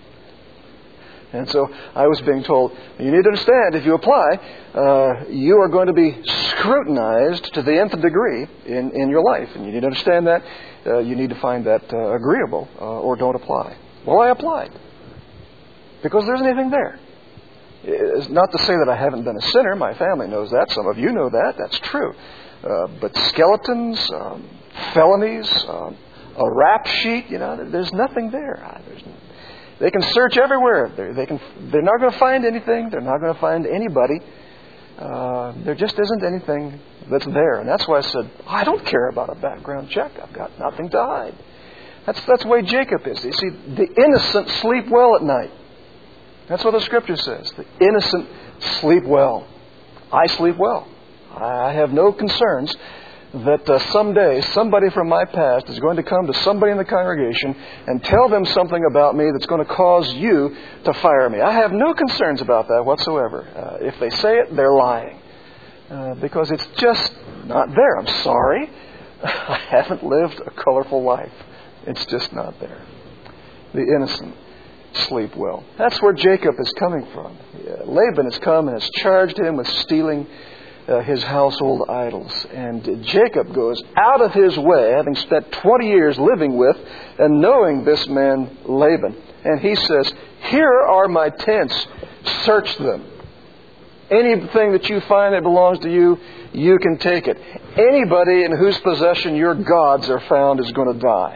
And so I was being told, you need to understand, if you apply, uh, you are going to be scrutinized to the nth degree in, in your life. And you need to understand that. Uh, you need to find that uh, agreeable uh, or don't apply. Well, I applied because there isn't anything there. It's not to say that I haven't been a sinner. My family knows that. Some of you know that. That's true. Uh, but skeletons, um, felonies, um, a rap sheet, you know, there's nothing there. There's no, they can search everywhere. They're, they can, they're not going to find anything. They're not going to find anybody. Uh, there just isn't anything that's there. And that's why I said, I don't care about a background check. I've got nothing to hide. That's, that's the way Jacob is. You see, the innocent sleep well at night. That's what the Scripture says. The innocent sleep well. I sleep well. I have no concerns that uh, someday somebody from my past is going to come to somebody in the congregation and tell them something about me that's going to cause you to fire me. I have no concerns about that whatsoever. Uh, if they say it, they're lying. Uh, because it's just not there. I'm sorry. I haven't lived a colorful life. It's just not there. The innocent sleep well. That's where Jacob is coming from. Yeah, Laban has come and has charged him with stealing uh, his household idols. And Jacob goes out of his way, having spent twenty years living with and knowing this man Laban. And he says, here are my tents. Search them. Anything that you find that belongs to you, you can take it. Anybody in whose possession your gods are found is going to die.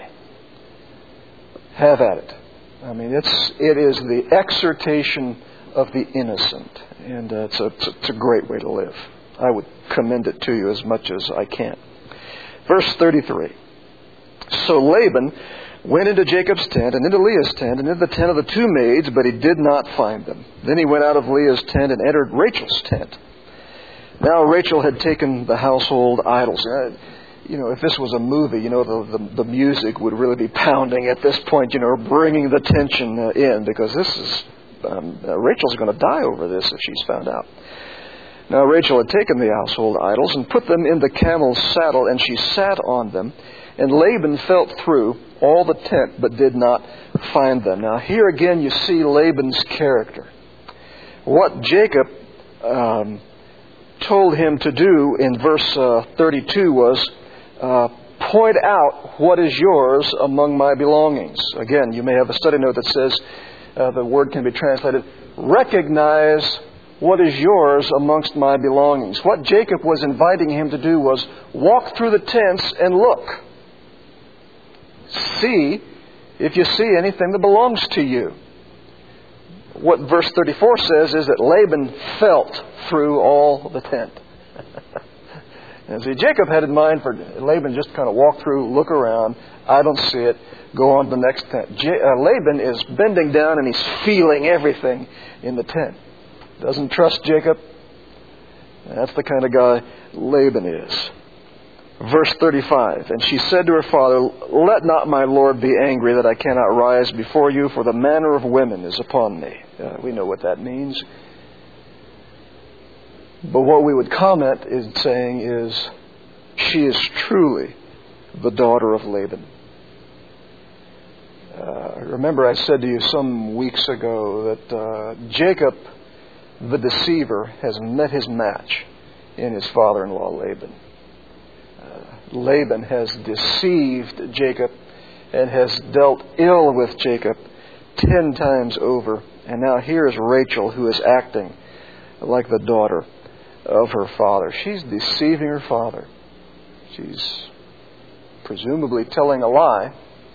Have at it. I mean, it's it is the exhortation of the innocent, and uh, it's, a, it's a great way to live. I would commend it to you as much as I can. Verse thirty-three. So Laban went into Jacob's tent and into Leah's tent and into the tent of the two maids, but he did not find them. Then he went out of Leah's tent and entered Rachel's tent. Now Rachel had taken the household idols. Uh, you know, if this was a movie, you know, the, the, the music would really be pounding at this point, you know, bringing the tension uh, in, because this is, um, uh, Rachel's going to die over this if she's found out. Now Rachel had taken the household idols and put them in the camel's saddle, and she sat on them. And Laban felt through all the tent, but did not find them. Now here again you see Laban's character. What Jacob um, told him to do in verse uh, thirty-two was, uh, point out what is yours among my belongings. Again, you may have a study note that says, uh, the word can be translated, recognize what is yours amongst my belongings. What Jacob was inviting him to do was walk through the tents and look. See if you see anything that belongs to you. What verse thirty-four says is that Laban felt through all the tent. And see, Jacob had in mind for Laban just kind of walk through, look around. I don't see it. Go on to the next tent. J- uh, Laban is bending down and he's feeling everything in the tent. Doesn't trust Jacob. That's the kind of guy Laban is. Verse thirty-five, and she said to her father, let not my lord be angry that I cannot rise before you, for the manner of women is upon me. Uh, we know what that means. But what we would comment in saying is, she is truly the daughter of Laban. Uh, remember I said to you some weeks ago that uh, Jacob, the deceiver, has met his match in his father-in-law Laban. Laban has deceived Jacob and has dealt ill with Jacob ten times over. And now here is Rachel, who is acting like the daughter of her father. She's deceiving her father. She's presumably telling a lie.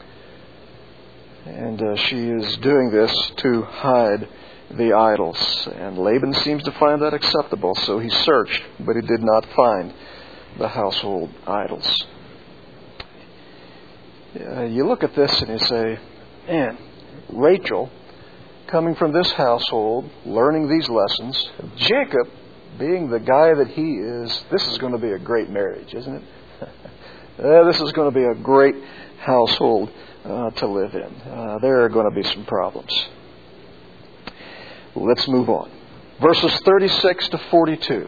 And uh, she is doing this to hide the idols. And Laban seems to find that acceptable. So he searched, but he did not find the household idols. Uh, you look at this and you say, man, Rachel, coming from this household, learning these lessons, Jacob, being the guy that he is, this is going to be a great marriage, isn't it? uh, this is going to be a great household uh, to live in. Uh, there are going to be some problems. Let's move on. Verses thirty-six to forty-two.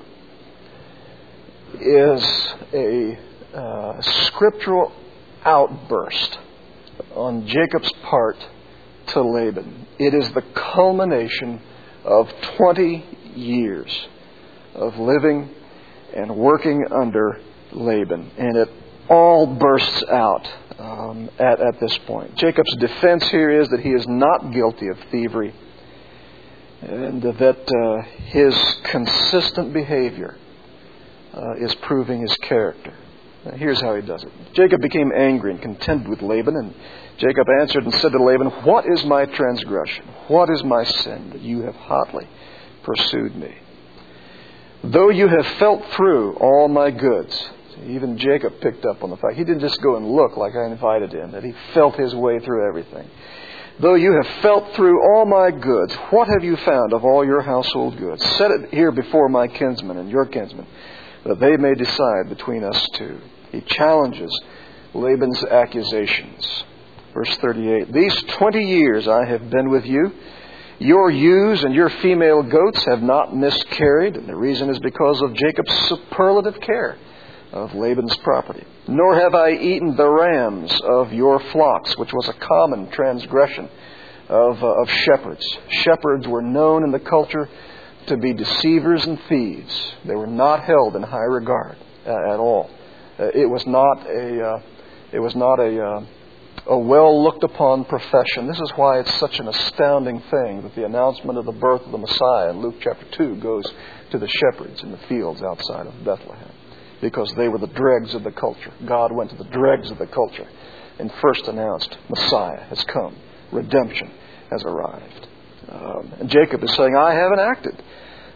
Is a uh, scriptural outburst on Jacob's part to Laban. It is the culmination of twenty years of living and working under Laban. And it all bursts out um, at, at this point. Jacob's defense here is that he is not guilty of thievery, and that uh, his consistent behavior Uh, is proving his character. Now, here's how he does it. Jacob became angry and contended with Laban, and Jacob answered and said to Laban, what is my transgression? What is my sin that you have hotly pursued me? Though you have felt through all my goods. See, even Jacob picked up on the fact. He didn't just go and look like I invited him, that he felt his way through everything. Though you have felt through all my goods, what have you found of all your household goods? Set it here before my kinsmen and your kinsmen, that they may decide between us two. He challenges Laban's accusations. Verse thirty-eight, these twenty years I have been with you. Your ewes and your female goats have not miscarried, and the reason is because of Jacob's superlative care of Laban's property. Nor have I eaten the rams of your flocks, which was a common transgression of, uh, of shepherds. Shepherds were known in the culture to be deceivers and thieves. They were not held in high regard uh, at all. Uh, it was not a uh, it was not a uh, a well looked upon profession. This is why it's such an astounding thing that the announcement of the birth of the Messiah in Luke chapter two goes to the shepherds in the fields outside of Bethlehem, because they were the dregs of the culture. God went to the dregs of the culture and first announced Messiah has come, redemption has arrived. Um, and Jacob is saying, I haven't acted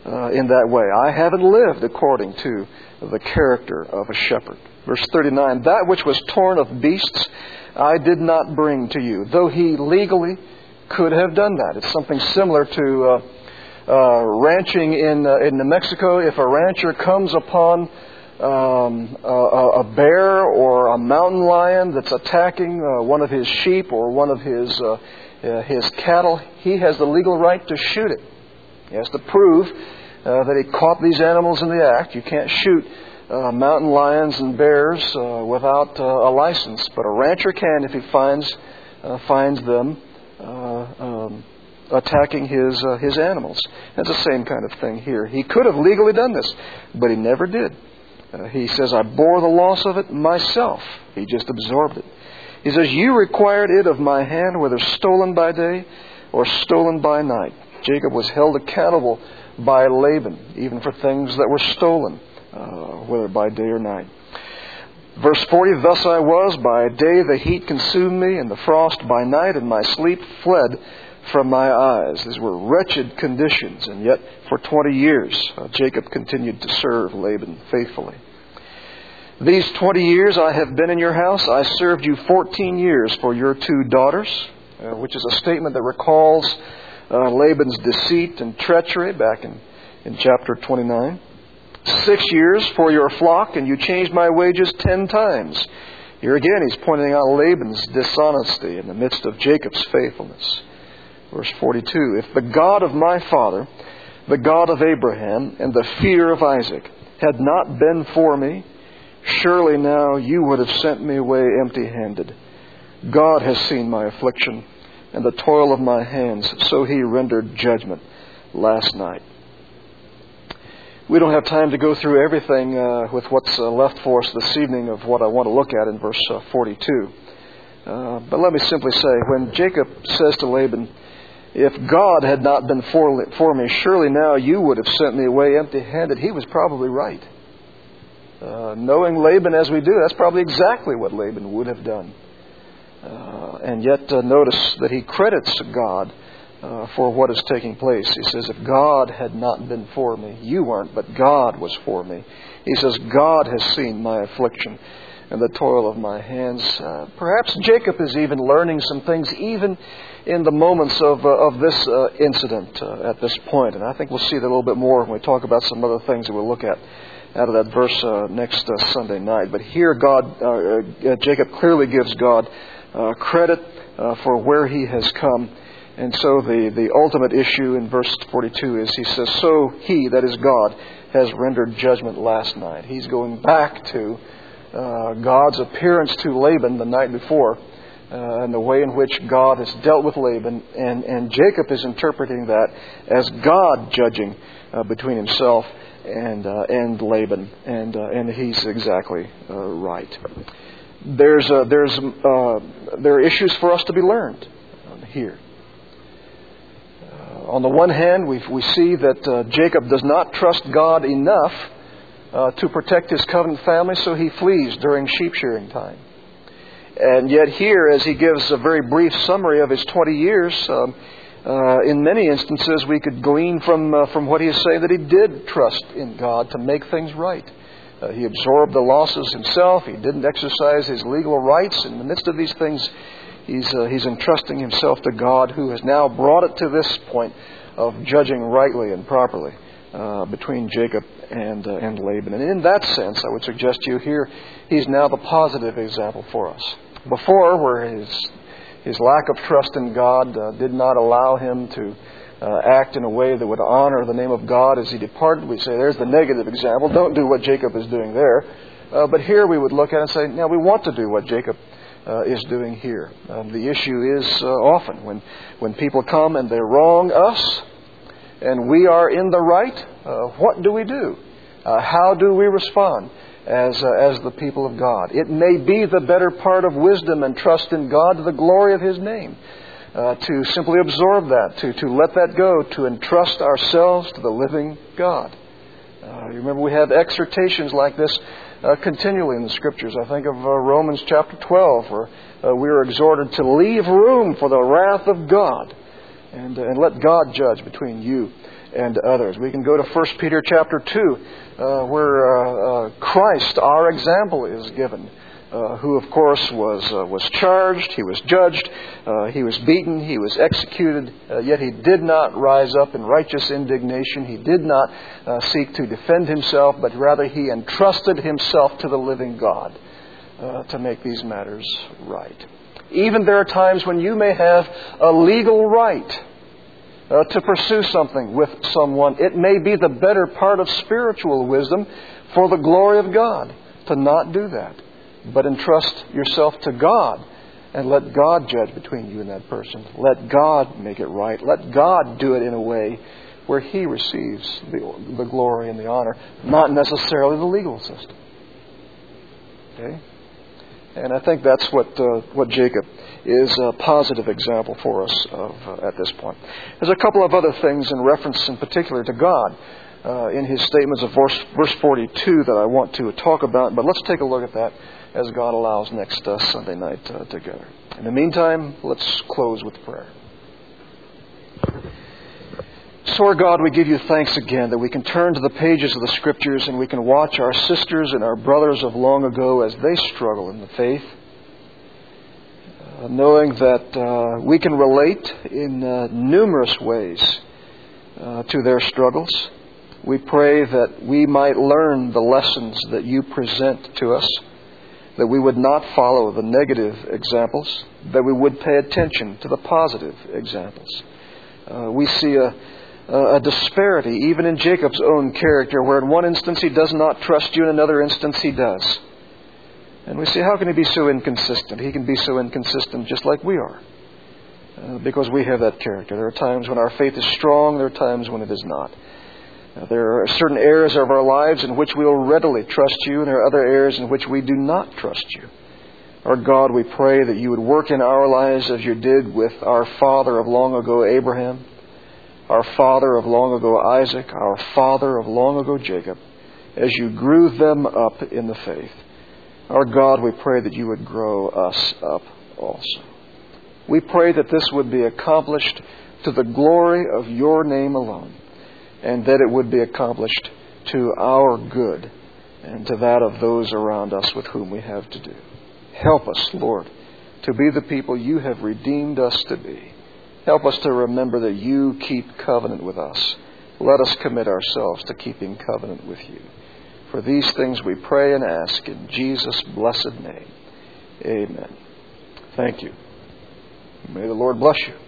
uh, in that way. I haven't lived according to the character of a shepherd. Verse thirty-nine, that which was torn of beasts I did not bring to you, though he legally could have done that. It's something similar to uh, uh, ranching in uh, in New Mexico. If a rancher comes upon um, a, a bear or a mountain lion that's attacking uh, one of his sheep or one of his uh, uh, his cattle, he has the legal right to shoot it. He has to prove uh, that he caught these animals in the act. You can't shoot uh, mountain lions and bears uh, without uh, a license, but a rancher can if he finds uh, finds them uh, um, attacking his uh, his animals. It's the same kind of thing here. He could have legally done this, but he never did. Uh, he says, I bore the loss of it myself. He just absorbed it. He says, you required it of my hand, whether stolen by day or stolen by night. Jacob was held accountable by Laban, even for things that were stolen, uh, whether by day or night. Verse forty, thus I was, by day the heat consumed me, and the frost by night, and my sleep fled from my eyes. These were wretched conditions, and yet for twenty years uh, Jacob continued to serve Laban faithfully. These twenty years I have been in your house. I served you fourteen years for your two daughters, uh, which is a statement that recalls uh, Laban's deceit and treachery back in, in chapter twenty-nine. Six years for your flock, and you changed my wages ten times. Here again, he's pointing out Laban's dishonesty in the midst of Jacob's faithfulness. Verse forty-two, if the God of my father, the God of Abraham, and the fear of Isaac had not been for me, surely now you would have sent me away empty-handed. God has seen my affliction and the toil of my hands, so he rendered judgment last night. We don't have time to go through everything uh, with what's uh, left for us this evening of what I want to look at in verse uh, forty-two. Uh, but let me simply say, when Jacob says to Laban, if God had not been for, for me, surely now you would have sent me away empty-handed, he was probably right. Uh, knowing Laban as we do, that's probably exactly what Laban would have done. Uh, and yet uh, notice that he credits God uh, for what is taking place. He says, if God had not been for me, you weren't, but God was for me. He says, God has seen my affliction and the toil of my hands. Uh, perhaps Jacob is even learning some things even in the moments of uh, of this uh, incident uh, at this point. And I think we'll see that a little bit more when we talk about some other things that we'll look at out of that verse uh, next uh, Sunday night. But here God, uh, uh, Jacob clearly gives God uh, credit uh, for where he has come. And so the, the ultimate issue in verse forty-two is he says, so he, that is God, has rendered judgment last night. He's going back to uh, God's appearance to Laban the night before uh, and the way in which God has dealt with Laban. And, and Jacob is interpreting that as God judging uh, between himself and uh, and Laban, and uh, and he's exactly uh, right. There's uh, there's uh, there are issues for us to be learned uh, here. Uh, on the one hand, we we see that uh, Jacob does not trust God enough uh, to protect his covenant family, so he flees during sheep shearing time. And yet here, as he gives a very brief summary of his twenty years. Um, Uh, in many instances, we could glean from uh, from what he is saying that he did trust in God to make things right. Uh, he absorbed the losses himself. He didn't exercise his legal rights. In the midst of these things, he's uh, he's entrusting himself to God, who has now brought it to this point of judging rightly and properly uh, between Jacob and uh, and Laban. And in that sense, I would suggest to you here, he's now the positive example for us. Before, where his His lack of trust in God uh, did not allow him to uh, act in a way that would honor the name of God as he departed. We say, there's the negative example. Don't do what Jacob is doing there. Uh, but here we would look at it and say, now we want to do what Jacob uh, is doing here. Um, the issue is uh, often when, when people come and they wrong us and we are in the right, uh, what do we do? Uh, how do we respond? As uh, as the people of God. It may be the better part of wisdom and trust in God to the glory of His name. Uh, to simply absorb that, to, to let that go, to entrust ourselves to the living God. Uh, you remember we have exhortations like this uh, continually in the Scriptures. I think of uh, Romans chapter twelve, where uh, we are exhorted to leave room for the wrath of God and, uh, and let God judge between you and others. We can go to First Peter chapter two, uh, where uh, uh, Christ, our example, is given. Uh, who, of course, was uh, was charged, he was judged, uh, he was beaten, he was executed, uh, yet he did not rise up in righteous indignation. He did not uh, seek to defend himself, but rather he entrusted himself to the living God uh, to make these matters right. Even there are times when you may have a legal right uh, to pursue something with someone. It may be the better part of spiritual wisdom for the glory of God to not do that, but entrust yourself to God and let God judge between you and that person. Let God make it right. Let God do it in a way where He receives the, the glory and the honor, not necessarily the legal system. Okay? And I think that's what uh, what Jacob is a positive example for us of uh, at this point. There's a couple of other things in reference in particular to God uh, in his statements of verse, verse forty-two that I want to talk about, but let's take a look at that as God allows next uh, Sunday night uh, together. In the meantime, let's close with prayer. So, our God, we give you thanks again that we can turn to the pages of the Scriptures and we can watch our sisters and our brothers of long ago as they struggle in the faith, uh, knowing that uh, we can relate in uh, numerous ways uh, to their struggles. We pray that we might learn the lessons that you present to us, that we would not follow the negative examples, that we would pay attention to the positive examples. Uh, we see a, a disparity even in Jacob's own character, where in one instance he does not trust you, in another instance he does. And we say, how can he be so inconsistent? He can be so inconsistent just like we are, uh, because we have that character. There are times when our faith is strong, there are times when it is not. There are certain areas of our lives in which we will readily trust you, and there are other areas in which we do not trust you. Our God, we pray that you would work in our lives as you did with our father of long ago, Abraham, our father of long ago, Isaac, our father of long ago, Jacob, as you grew them up in the faith. Our God, we pray that you would grow us up also. We pray that this would be accomplished to the glory of your name alone, and that it would be accomplished to our good and to that of those around us with whom we have to do. Help us, Lord, to be the people you have redeemed us to be. Help us to remember that you keep covenant with us. Let us commit ourselves to keeping covenant with you. For these things we pray and ask in Jesus' blessed name. Amen. Thank you. May the Lord bless you.